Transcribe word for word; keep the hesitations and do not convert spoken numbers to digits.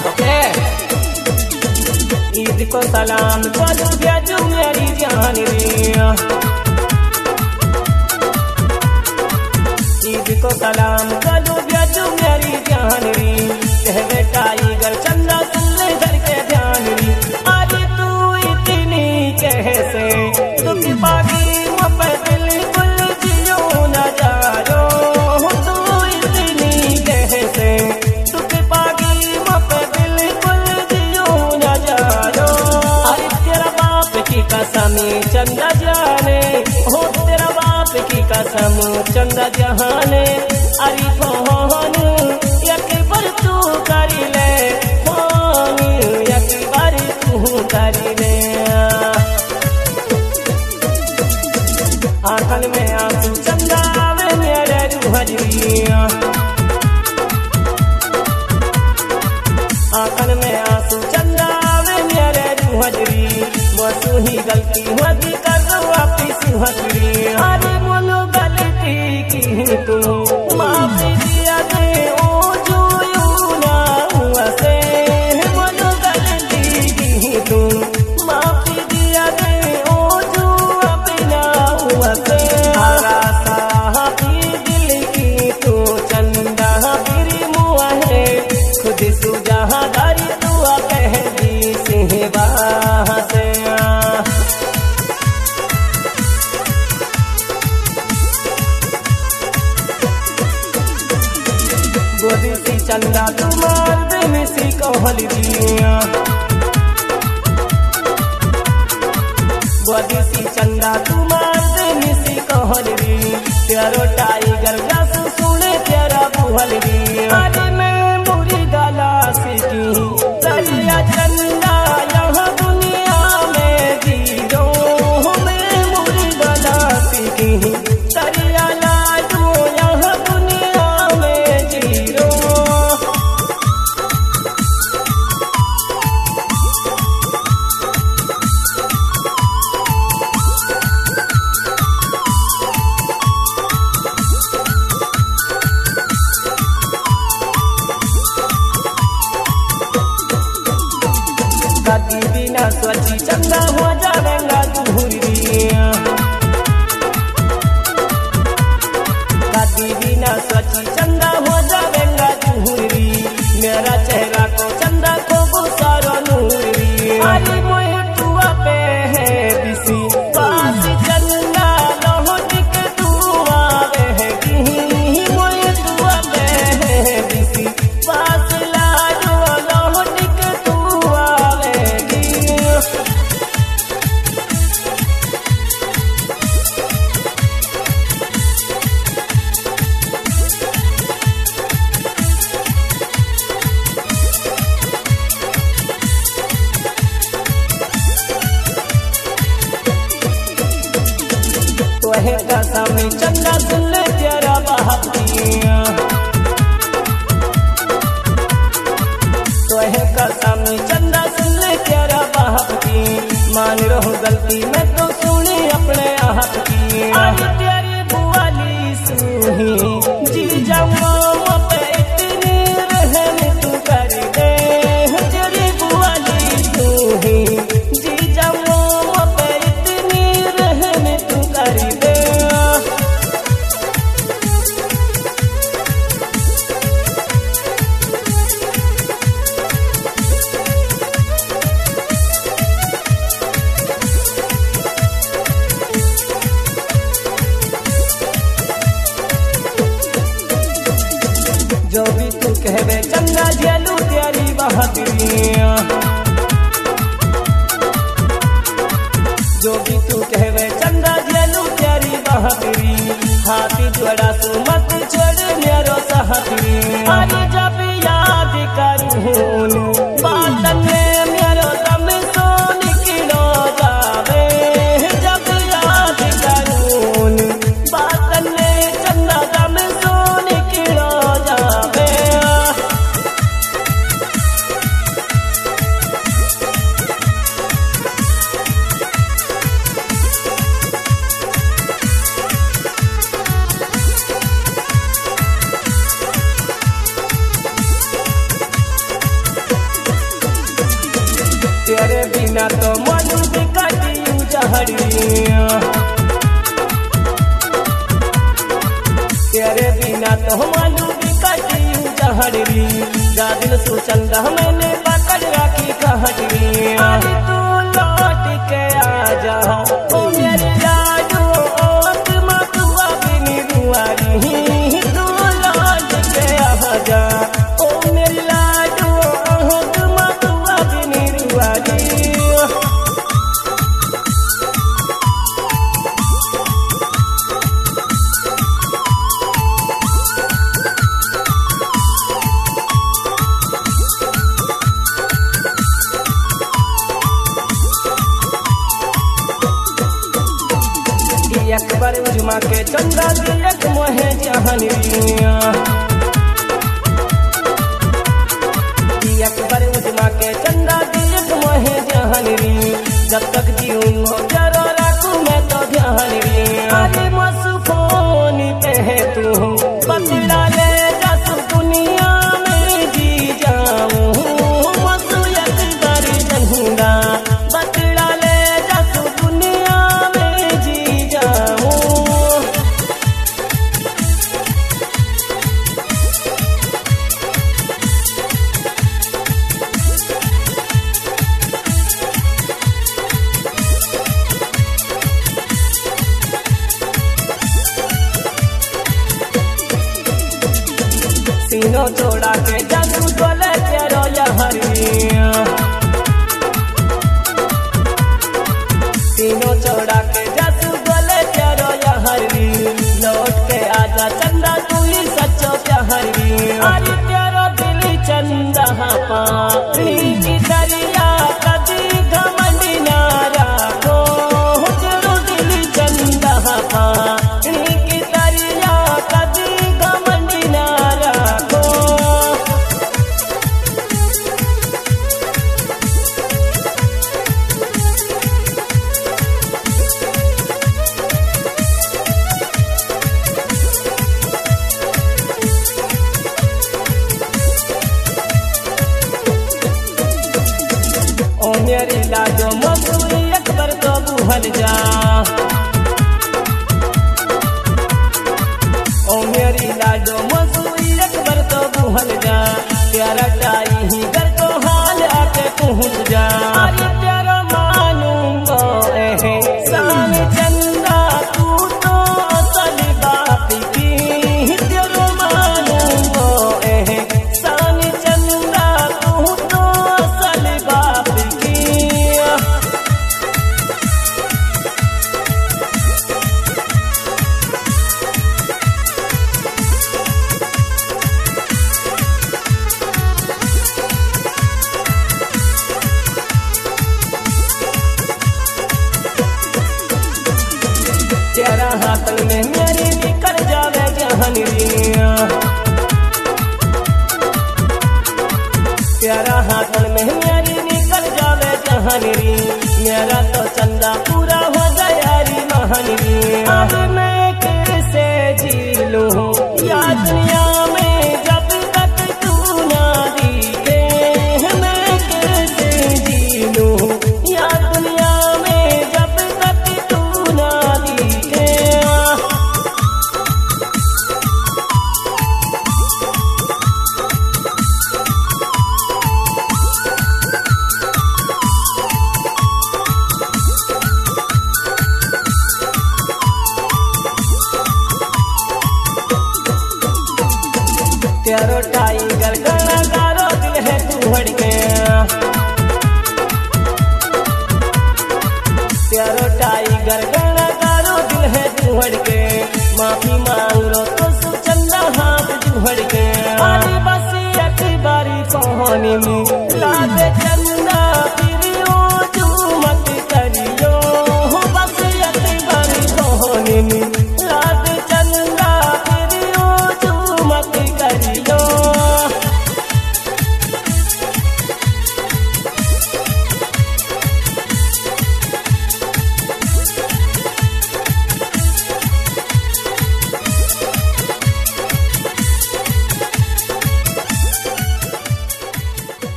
ओके ईद को सलाम चलू भेजू मेरी जान रे ईद को सलाम चलू भेजू मेरी जान रे कहवे टाइगर चंदा सुन ले घर के ध्यान रे अरे तू इतनी कैसे तुम बागी मुझ बिल्कुल जियो न जाओ तू इतनी कैसे तुम बागी मुझ बिल्कुल जियो न जाओ अरे तेरा बाप की कसम चंदा जाने हो तेरा बाप की कसम चंदा जहाने अरे फोन एक बार तू कर ले फोन एक बार तू कर ले आंखन में आंसू चंदा में मेरे रूहरिया आंखन में आंसू चंदा में मेरे रूहरी वो तू ही गलती होती कर वापिस हजरी अरे बोलो गलती की तू माफी दिया दे ओ जो ना हुआ से बोलो गलती की तू माफी दिया दे ओ जो अपना हुआ से हरा साहबी दिल की तू चंदा फिर मुआ है खुद सुजहादारी तू कह दी सिहबा से गोदी सी चंदा तुम्हार दिन सी कहल दिया गोदी सी चंदा तुम्हार दिन सी कहल दी तेरो टाइगर जासू सुने तेरा बुहल दी अरे मैं बुरी गला सीखी चलिया चंदा यहाँ दुनिया में जीरो मैं बुरी गला सीखी चलिया लाडू यहाँ दुनिया में जीरो कभी बिना सोची चंदा हो जाएगा दूरिया कभी बिना सोची चंदा हो जाएगा दूरी मेरा चेहरा को चंदा को गुसारो नूरी अरे मोहे तुआ पे है बिसी पास चंदा लौट के तू आवेगी मोहे तुआ पे है बिसी पास लाडो लौट के तू आवेगी तोहे कसम चंदा सुन ले तेरा बहतिया तोहे कसम चंदा सुन ले तेरा बहती मान रहो गलती मैं तो सुनी अपने आप की अरे तेरी बुआली सुही जी जाऊँ पे इतनी रहम तू कर दे तेरी बुआली सुही जी जाऊँ पे इतनी रहम तू कर दे जो भी तू कहवे चंदा झेलू तेरी बहतिया जो भी तू कहवे चंदा झेलू तेरी बहतरी हाथी जोड़ा तू मत छोड़ मेरो सहती अरे जब याद करूँ बातन में मेरो दम सोन किलो जावे जब याद करूँ बातन में चंदा दम सोन किलो जावे तेरे बिना तो मन कटी जहरिया, तेरे बिना तो मन कटी जहरी, जा दिल सुचंदा मैंने पकड़ रखी कहरी। आज तू लौट के आ जा ओ मेरे लाडो, आत्मा तू अपनी रुआरी, तू लौट के आ जा ओ मेरे लाडो, आत्मा तू अपनी रुआरी। अकबर उजमा के चंदा दियक मोहे जहनिया, अकबर उजमा के चंदा दियक मोहे जहनरी, जब तक जीऊँ जरो रखूँ मैं तो ध्यानरी। अरे मसुफोनी पे तू बतला ले जसु दुनिया में जी जाऊँ, मसु अकबर जहूंगा बतला ले जसु दुनिया में जी जाऊँ। सीनो छोड़ा के जादू बोले तेरो यहरिया, सीनो छोड़ा के जादू बोले तेरो यहरी, लौट के आजा चंदा तू ही सच्चो प्यारी। अरे तेरो दिल चंदा पानी की दरिया कदी घमंडी ना राखो, तेरो दिल चंदा पानी की दरिया कदी घमंडी ना राखो। ओ मेरी लाजो मसूरी अकबर तो बुहल जा, ओ मेरी लाजो मसूरी अकबर तो बुहल जा, प्यारा टाई ही घर को हाल आके पहुँच जा। अरे प्यारा मानूंगा ए साल चंदा तू तो असल बाप की, तेरो मानूंगा ए साल चंदा तू तो असल बाप की। तेरा हाथ में मेरी निकल जावे जहनिया, तेरा हाथ में मेरी निकल जावे जहनरी, मेरा तो चंदा पूरा हो गया री महनरी। अब मैं कैसे जी लूं या दुनिया में जब तक तू ना दिखे, मैं कैसे जी लूं या दुनिया में जब तक तू ना दिखे। तेरो टाइगर गाना गारो दिल है तू हट गया, तेरो टाइगर गाना गारो दिल है तू हट के, माफी मांग लो तो सुचंदा हाथ जुहड़ के। अरे बस एक बारी कहानी में लागे चंदा